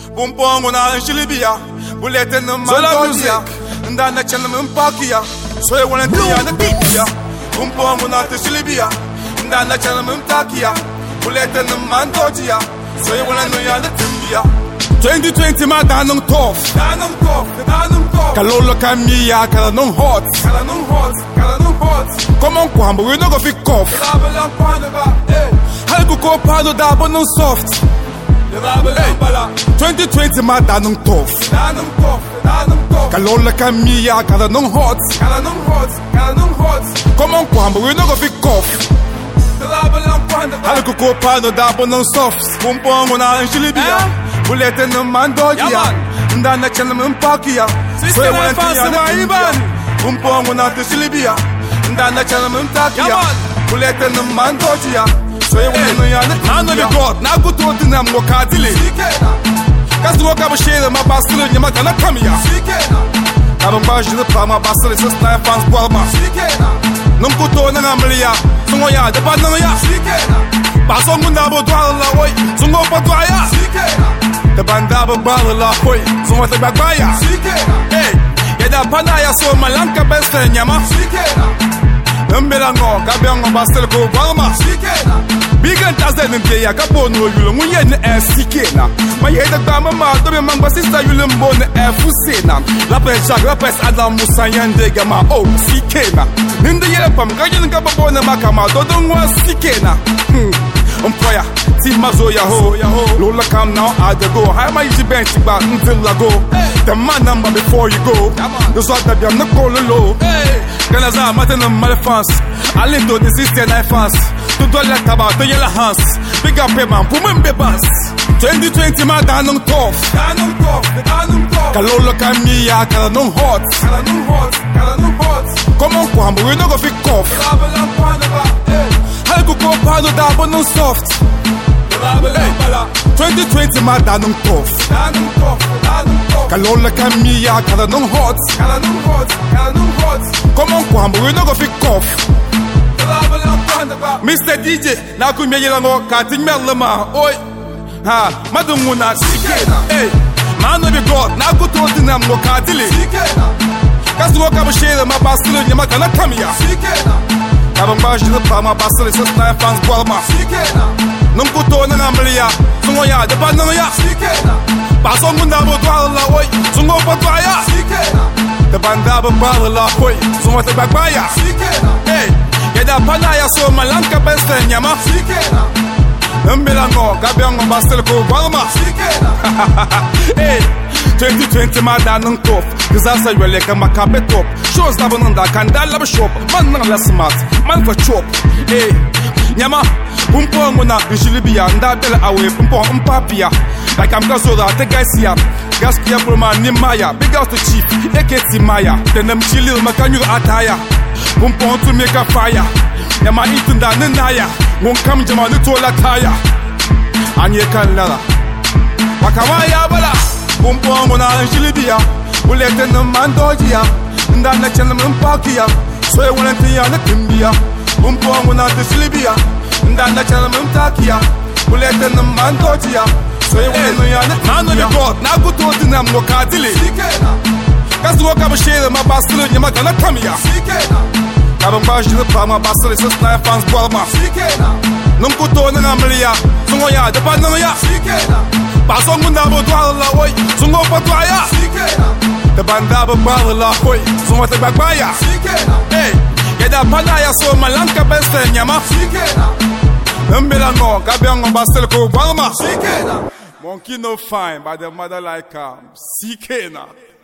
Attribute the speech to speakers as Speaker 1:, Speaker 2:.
Speaker 1: Bumpongo na Shilibia, Bullet and the Malasia, and then the Chalaman Pakia, so I want to be on the Bibia. Bumpongo na Shilibia, and then the Chalaman Takia, Bullet and the Mantogia, so I want to be on the Timbia. 2020 ma danong tof, Kalola Camilla, Kalanong hot, Come on, Kwamba, we no go fit cough. Halgo ko pado dabo no soft. 2020 ma danong tof, Kalola Camilla, Kalanong hot, Come on, Kwamba, we no go fit cough. Halgo ko pado dabo no soft. Bumpongo na Shilibia. Bullet and the Mandogia, and then the Chalaman Pakia. So I went to Ivan, Bumpongo not the Silibia, and then the Chalaman Takia. Bullet and the Mandogia. So I went to None of the God, now go to the Namokatili. That's what I was sharing my basket in Yamakana Kamia. I don't bash the Pama Basel, it's a style fans Palma. Numkuto and Amelia, Sumoya, the Banaya. Basongundabo Dwala, Sungopa Dwaya. The bandaba bala hoy, so what the bagaya. Hey, get a panaya so malanka best and yama. Numbelango, Gabiango Bastelco Balma. Big and Tazen and Paya Capono, Yulumunian and Sikena. My head of Bama, the Mamba sister Yulumbon and Fusena. Lapes, Lapes, Adam Musayan de Gama, oh, Sikena. In the Yapam, Gayan Gababona Makama, don't want Sikena. Employer, Team Mazoya ho, Lola come now, I go. How am I to bench back until I go? The man number before you go. The sort that you're not calling low. Ganaza, Martin and Malafans. I live to the sister and fans. To do let about the yellow hands. Big up, man, Puman Bebas. 2020, my Danum Toff. Kalola Camilla, Kalanong hot. Come on, Kwamba, we're not gonna fit cough. Halgo ko pado dabo no soft. 2020 ma danong tof. Kalola Camilla, Kalanong hot. Come on, Kwamba, we no go fit cough. Mr. DJ, na kumye yelango kating melama. Oi, ha, madunguna sikena. Hey, man of God, na go to the nam no katili. Kasu ko kabashele ma basilo nyama kana kamia. Abambash the Pama Basel is a snipe fans Palma. Numkuto and Amelia, Sumoya, the Banaya. Basongundabo Dwala, Sungopa Dwaya. The Bandaba Bala, Sumata Bagaya. Hey, get a Panaya so Malanka Best and Yama. Numbelango, Gabiango Bastelco Balma. Hey, 2020 ma danong top. Disaster you like a macabre top. Shows Nabonanda Kandala shop. Man less smart. Man for chop. Hey, Yama, Bumpongo na Shilibia, and that away Pumpon Papia. Like I'm Gasola, the Gasia. Gaskia Broma Nimaya. Big out the chief. Eketi Maya. Then them Chilil Makanyu Ataya. Pumpon to make a fire. Yama eating that Naya. Won't come to my little attire. And you can ladder. Wakamaya Bala. Bumpongo na Shilibia. Bullet and the Mandogia, and then the Chalaman Pakia. So I went to the Timbia. Bumpongo na Shilibia, and then the Chalaman Takia. Bullet and the Mandogia. So I went to the man of the God. Now go to the Namokatili. That's what I'm sharing my basket in Yamakana Kamia. Abambash the Pama Basel is a snipe fans Palma. Numkuto and Amelia, Sumoya, the Banaya. Basongundabo Dwala, Sungopa Dwaya. The Bandaba Bala, Sumata Bagaya. Hey, get a Panaya so Malanka Best and Yama. Numbelango, Gabiango Bastelco Balma. Monkey no fine, but the mother like Sikena.